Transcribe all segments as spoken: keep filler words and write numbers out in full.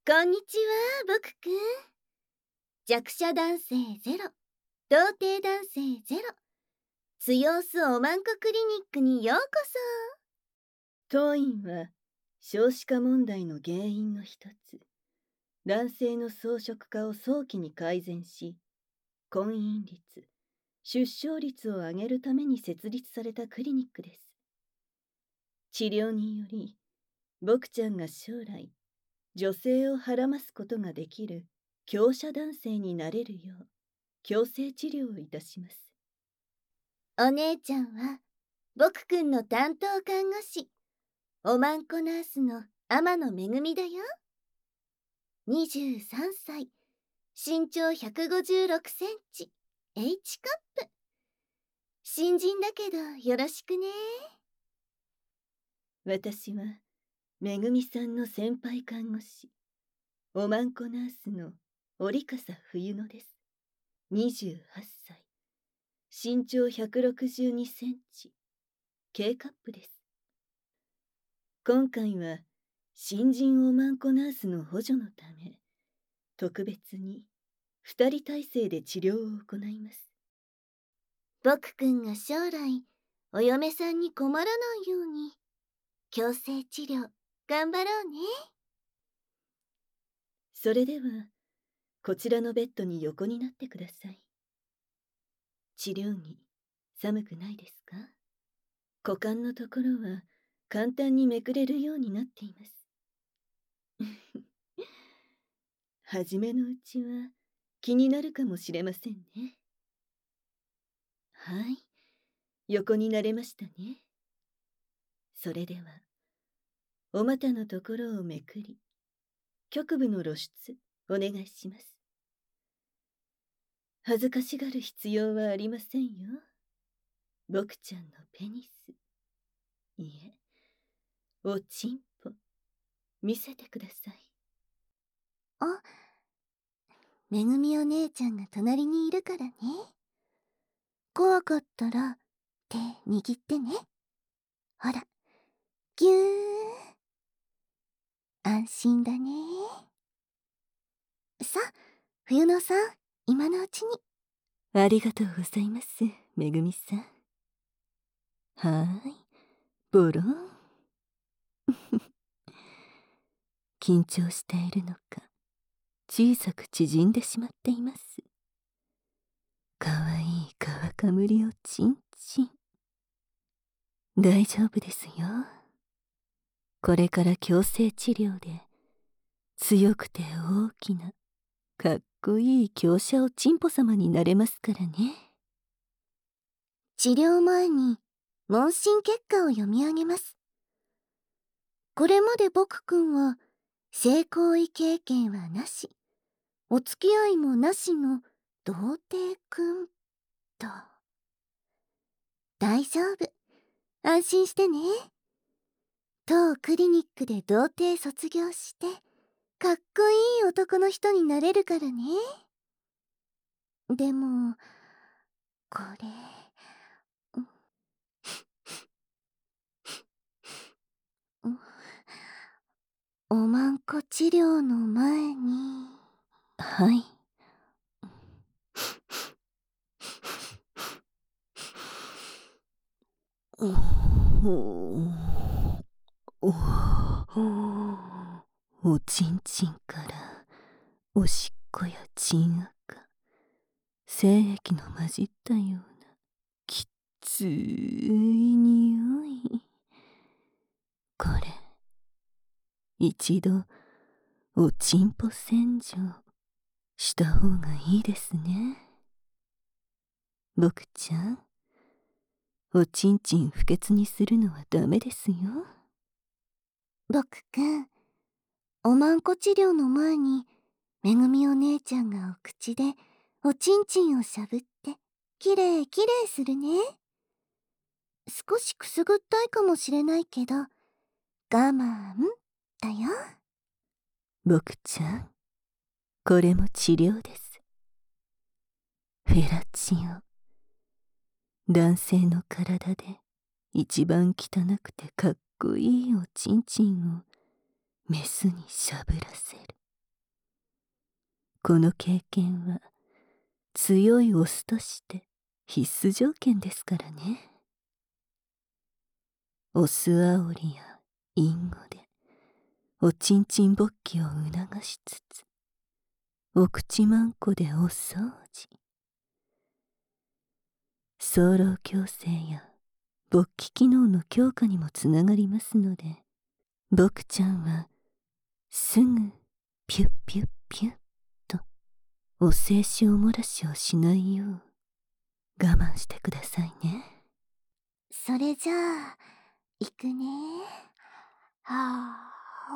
こんにちは、僕くん。弱者男性ゼロ、童貞男性ゼロ、強すおまんこクリニックにようこ当院は少子化問題の原因の一つ、男性の装飾化を早期に改善し、婚姻率、出生率を上げるために設立されたクリニックです。治療により、僕ちゃんが将来、女性をはらますことができる強者男性になれるよう、矯正治療をいたします。 そ。お姉ちゃんは、僕くんの担当看護師、おまんこナースの天野めぐみだよ。にじゅうさんさい、身長ひゃくごじゅうろくセンチ、H カップ。新人だけどよろしくね。 私は、めぐみさんの先輩看護師、おまんこナースの折笠冬乃です。にじゅうはっさい、身長ひゃくろくじゅうにセンチ、K カップです。今回は、新人おまんこナースの補助のため、特別に二人体制で治療を行います。 僕くんが将来、お嫁さんに困らないように、矯正治療、頑張ろうね。 それでは、こちらのベッドに横になってください。治療着、寒くないですか？股間のところは簡単にめくれるようになっています。はじめのうちは気になるかもしれませんね。はい、横になれましたね。それでは、お股のところをめくり、局部の露出、お願いします。恥ずかしがる必要はありませんよ。僕ちゃんのペニス、いえ、おちんぽ、見せてください。 あ、めぐみお姉ちゃんが隣にいるからね。怖かったら手握ってね。ほら、ぎゅー。安心だね。さあ、冬野さん、今のうちに。 ありがとうございます、めぐみさん。はーい、ボロン。緊張しているのか、小さく縮んでしまっています。かわいい皮かむりをチンチン。大丈夫ですよ。これから矯正治療で、強くて大きな、かっこいい強者おちんぽ様になれますからね。 治療前に問診結果を読み上げます。これまで僕くんは性行為経験はなし、お付き合いもなしの童貞くんと。大丈夫、安心してね。当クリニックで童貞卒業してかっこいい男の人になれるからね。でもこれおまんこ治療の前に。 はい。おおちんちんからおしっこやちん赤、精液の混じったようなきっつい匂い。これ、一度おちんぽ洗浄した方がいいですね。僕ちゃん、おちんちん不潔にするのはダメですよ。 僕くん、おまんこ治療の前にめぐみお姉ちゃんがお口でおちんちんをしゃぶってきれいきれいするね。少しくすぐったいかもしれないけど我慢だよ。 僕ちゃん、これも治療です。フェラチオ、男性の体で一番汚くてかっこいいおちんちんをメスにしゃぶらせる。 この経験は強いオスとして必須条件ですからね。オス煽りや隠語でおちんちん勃起を促しつつ、お口まんこでお掃除。早漏矯正や勃起機能の強化にもつながりますので、僕ちゃんはすぐピュッピュッピュッとお精子おもらしをしないよう我慢してくださいね。 それじゃあ行くね。はあ。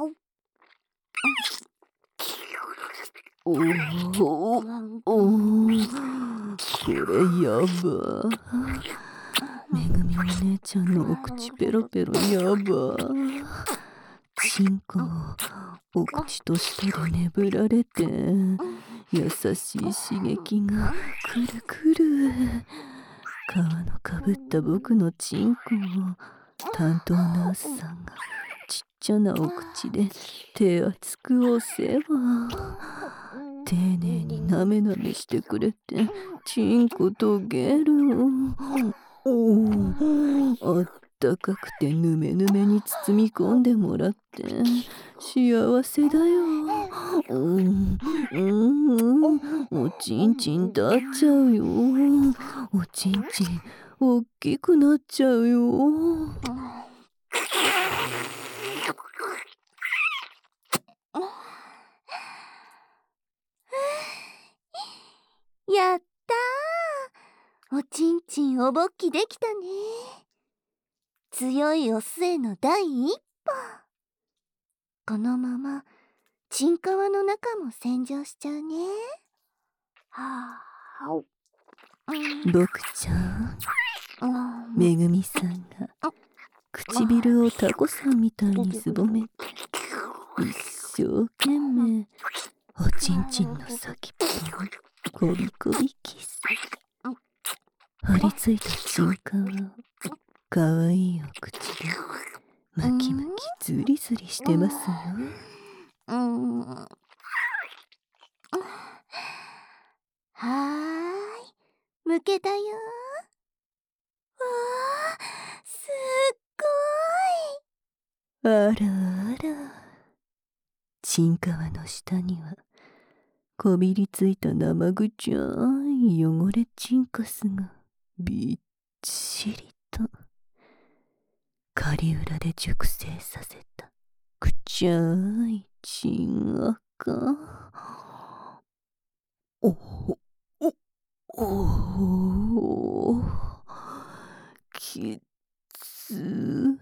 おおおお、これやば。めぐみお姉ちゃんのお口ペロペロやば。チンコをお口と舌で眠られて、優しい刺激がくるくる。皮のかぶった僕のチンコを担当ナースさんがちっちゃなお口で手厚くお世話。丁寧になめなめしてくれてチンコとゲル。おお、あったかくてぬめぬめに包み込んでもらって幸せだよ。うん、うん、おちんちん立っちゃうよ。おちんちんおっきくなっちゃうよ。 やったー。おちんちんおぼっきできたね。強いオスへの第一歩。このままチンカワの中も洗浄しちゃうね。はあ、 僕ちゃん、めぐみさんが唇をタコさんみたいにすぼめて一生懸命おちんちんの先っぽをこびこびキス。張り付いたチンカワをかわいいお口でムキムキズリズリしてますよ。 うん、はーい、むけたよ。わあ、すっごい。あらあら、チンカワの下にはこびりついた生ぐちゃい汚れチンカスがびっちりと。狩裏で熟成させたくちゃいチンアカ。おおおお、きつ。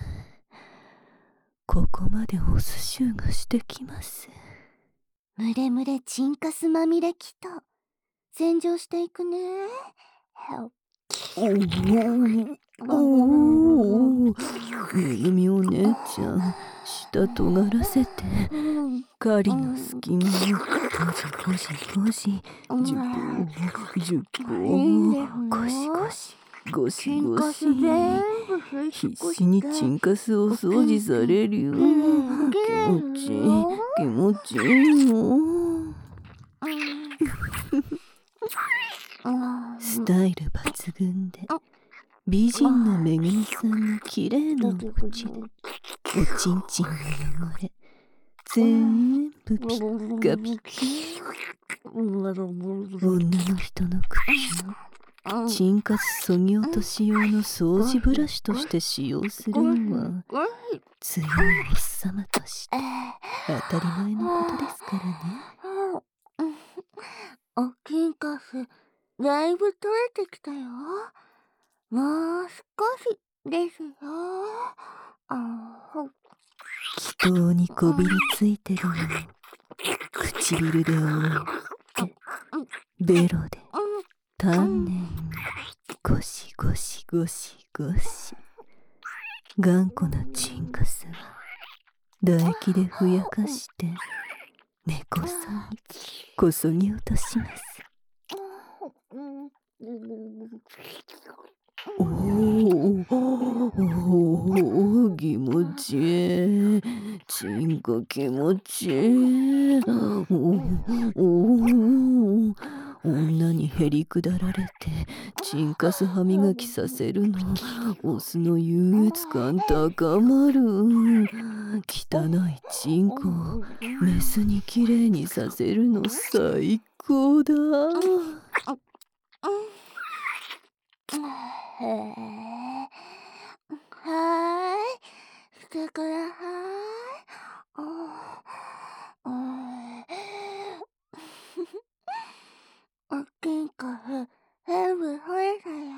ここまでおすしゅうがしてきます。 むれむれチンカスまみれきと洗浄していくね。 おおおお、めぐみお姉ちゃん舌とがらせて狩りの隙間をゴシゴシゴシ、じゅっぽじゅっぽ、ゴシゴシゴシゴシ、必死にチンカスを掃除されるよ。気持ちいい気持ちいいよ。スタイル抜群で美人のめぐみさんの綺麗なお口でおちんちんの汚れ全部ピッカピカ。女の人の口をチンカスそぎ落とし用の掃除ブラシとして使用するのは強いおっさまとして当たり前のことですからね。 おチンカスだいぶ取れてきたよ。もう少しですよ。 気筒にこびりついてるのを唇で覆ってベロで丹念にゴシゴシゴシゴシ。頑固なチンカスは唾液でふやかして根こそぎこそぎ落とします。おーおー、気持ちいい。チンコ気持ちいい。おーおへりくだられてチンカス歯磨きさせるの。オスの優越感高まる。汚いチンコをメスにきれいにさせるの最高だ。 へえ、はーい、してください。うん、おきんかす全部取れたよ。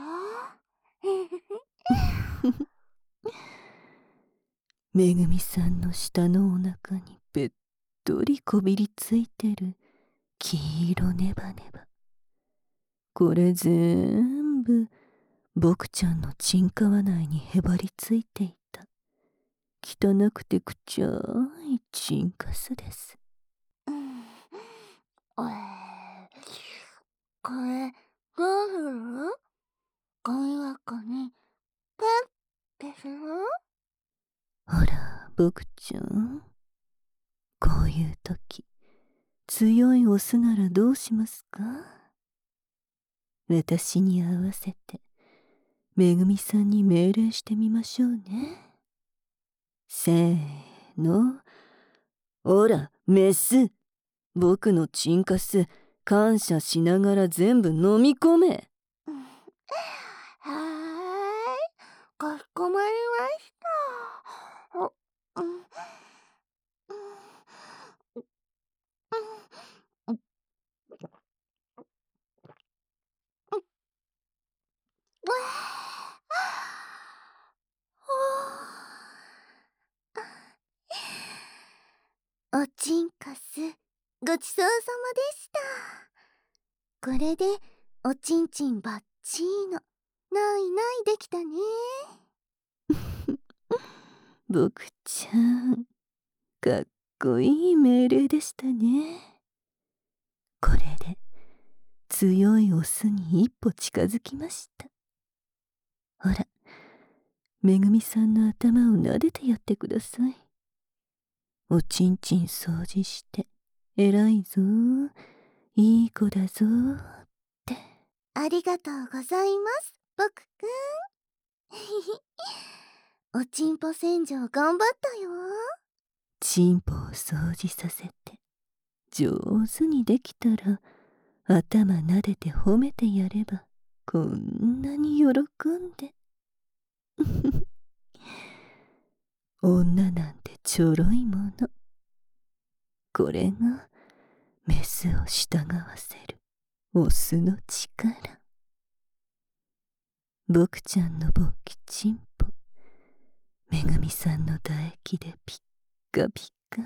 めぐみさんの下のお腹にべっとりこびりついてる黄色ネバネバ。これ全部僕ちゃんのチンカワ内にへばりついていた汚くてくちゃいチンカスです。 うん、えー、これどうする？ゴミ箱にペッてする？ ほら僕ちゃん、こういう時強いオスならどうしますか？私に合わせてめぐみさんに命令してみましょうね。せーの。おらメス、僕のチンカス感謝しながら全部飲み込め。 うん、はーい、かしこまりました。お、うん、うん、うん、おちんかすごちそうさまでした。これでおちんちんばっちーのないないできたね。 僕ちゃん、かっこいい命令でしたね。これで強いオスに一歩近づきました。ほら、めぐみさんの頭を撫でてやってください。おちんちん掃除して偉いぞ、いい子だぞって。 ありがとうございます、僕くん。おちんぽ洗浄頑張ったよ。 チンポを掃除させて上手にできたら頭撫でて褒めてやればこんなに喜んで。女なんてちょろいもの。これがメスを従わせるオスの力。僕ちゃんの勃起チンポ、めぐみさんの唾液でピッカピカ。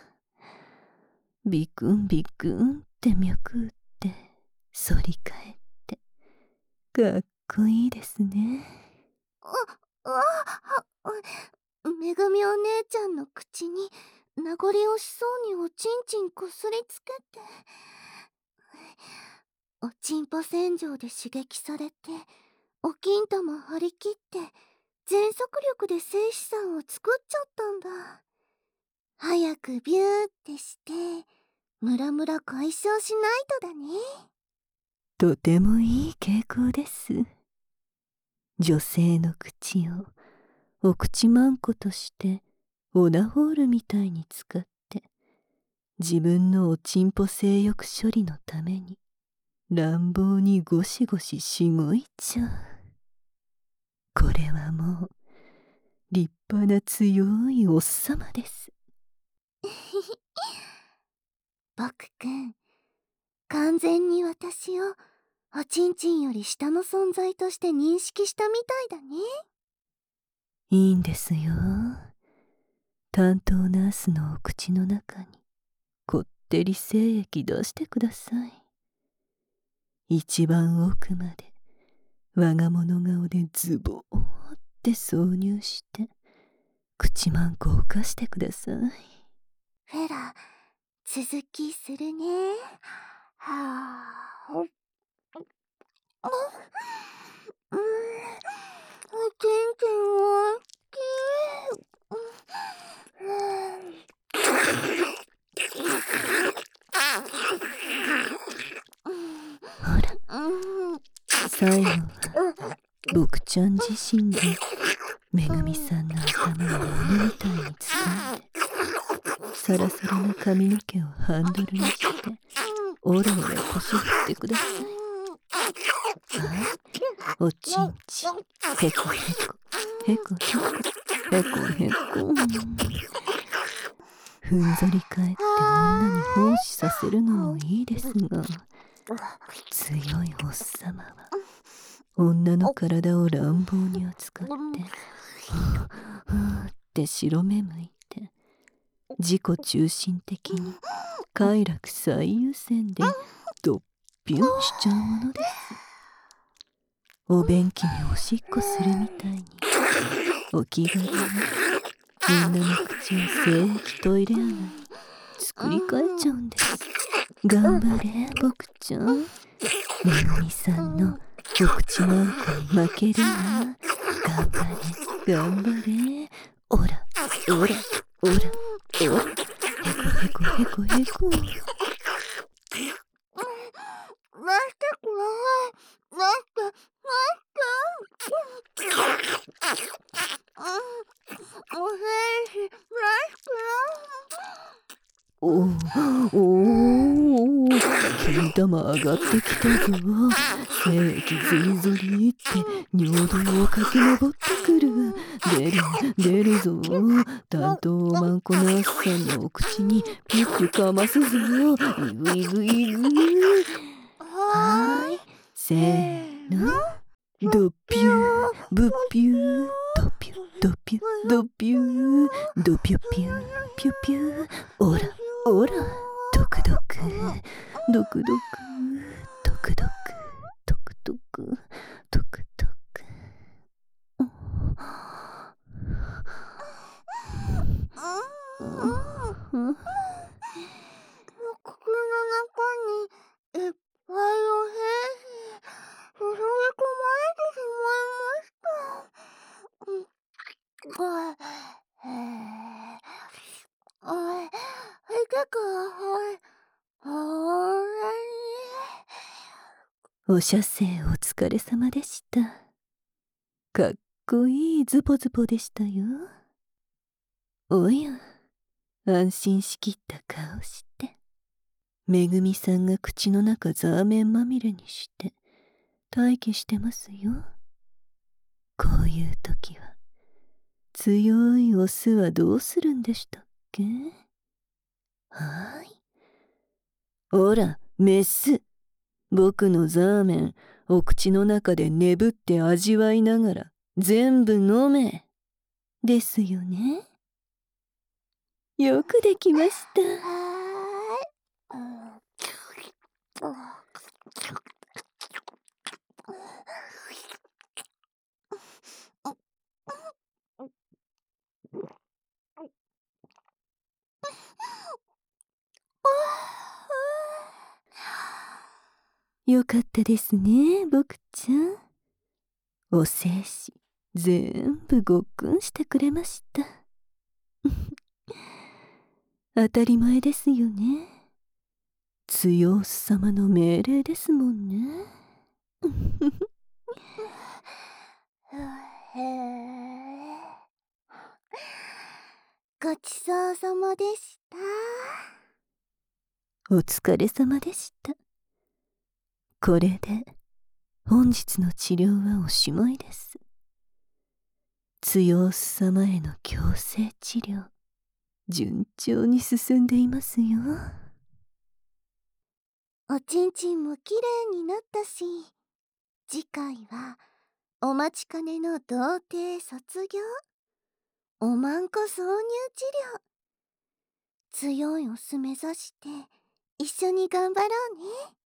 ビクンビクンって脈打って反り返ってかっこいいですね。 あ、あ、あ、めぐみお姉ちゃんの口に名残惜しそうにおちんちんこすりつけて、おちんぽ洗浄で刺激されておきん玉張り切って全速力で精子さんを作っちゃったんだ。早くビューってしてムラムラ解消しないとだね。 とてもいい傾向です。女性の口をお口まんことしてオナホールみたいに使って自分のおちんぽ性欲処理のために乱暴にゴシゴシしごいちゃう。これはもう立派な強いおっさまです。 僕くん、完全に私をおちんちんより下の存在として認識したみたいだね。 いいんですよ。担当ナースのお口の中にこってり精液出してください。一番奥まで我が物顔でズボーって挿入して口まんこをかしてください。 フェラ、続きするね。はあ、うん、おちんちんおっきい。 ほら、 最後は僕ちゃん自身でめぐみさんの頭を犬みたいに掴んでサラサラな髪の毛をハンドルにしてオラオラ腰振ってください。はい、おちんちん、へこへこへこへこへこへこ。ふんぞり返って女に奉仕させるのもいいですが、強いおっさまは女の体を乱暴に扱ってふーって白目向いて自己中心的に快楽最優先でドッピュンしちゃうものです。お便器におしっこするみたいにお気軽に女の口を聖域トイレ穴に作り変えちゃうんです。頑張れ僕ちゃん、めぐみさんのお口マンコに負けるな。頑張れ頑張れ、オラオラオラオラ、へこへこへこへこ。出してください。出して出しておせいし出しておーおー、金玉上がってきたぞ。精液ゾリゾリって尿道を駆け上ってくる。出る出るぞ。担当マンコナースさんのお口にピュッピュかますぞ。イグイグイグ。はーい、せーの、ドッピューブッピュードピュドピュドピュドピュピュピュピュ、オラオラ、ドクドクドクドクドクドクドクドクドクドク。 口の中にいっぱいお精子注ぎ込まれてしまいました。はい、はい、痛くはい、ほらに。 お射精お疲れ様でした。かっこいいズポズポでしたよ。おや、安心しきった顔して。めぐみさんが口の中ザーメンまみれにして待機してますよ。こういう時は強いオスはどうするんでしたっけ？はーい。おら、メス。僕のザーメンお口の中で眠って味わいながら全部飲め。ですよね。よくできました。 はーい。 よかったですね、僕ちゃん。お精子全部ごっくんしてくれました。当たり前ですよね。強おっさまの命令ですもんね。 ごちそうさまでした。 お疲れ様でした。これで本日の治療はおしまいです。強おっさまへの強制治療、順調に進んでいますよ。 おちんちんもきれいになったし、次回はお待ちかねの童貞卒業、おまんこ挿入治療。強いオス目指して一緒に頑張ろうね。